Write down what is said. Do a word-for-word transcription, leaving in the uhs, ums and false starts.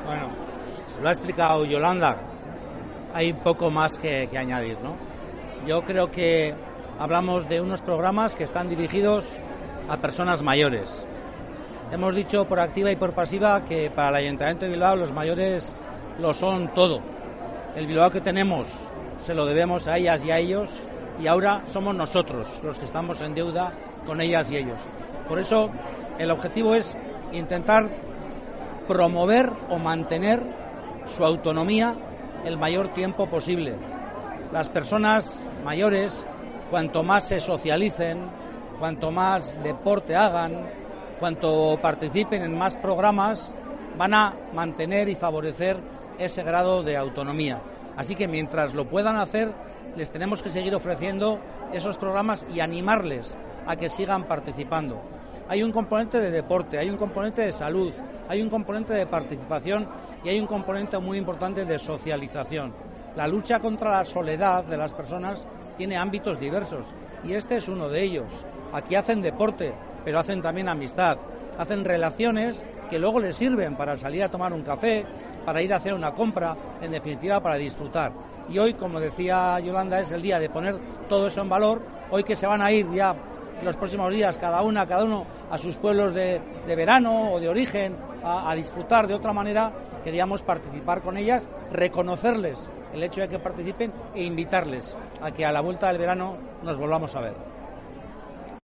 Bueno, lo ha explicado Yolanda. Hay poco más que, que añadir, ¿no? Yo creo que hablamos de unos programas que están dirigidos a personas mayores. Hemos dicho por activa y por pasiva que para el Ayuntamiento de Bilbao los mayores lo son todo. El Bilbao que tenemos se lo debemos a ellas y a ellos, y ahora somos nosotros los que estamos en deuda con ellas y ellos. Por eso el objetivo es intentar promover o mantener su autonomía el mayor tiempo posible. Las personas mayores, cuanto más se socialicen, cuanto más deporte hagan, cuanto participen en más programas, van a mantener y favorecer ese grado de autonomía. Así que mientras lo puedan hacer, les tenemos que seguir ofreciendo esos programas y animarles a que sigan participando. Hay un componente de deporte, hay un componente de salud, hay un componente de participación y hay un componente muy importante de socialización. La lucha contra la soledad de las personas tiene ámbitos diversos y este es uno de ellos. Aquí hacen deporte, pero hacen también amistad, hacen relaciones que luego les sirven para salir a tomar un café, para ir a hacer una compra, en definitiva para disfrutar. Y hoy, como decía Yolanda, es el día de poner todo eso en valor. Hoy que se van a ir ya en los próximos días cada una, cada uno a sus pueblos de, de verano o de origen, a, a disfrutar de otra manera, queríamos participar con ellas, reconocerles el hecho de que participen e invitarles a que a la vuelta del verano nos volvamos a ver.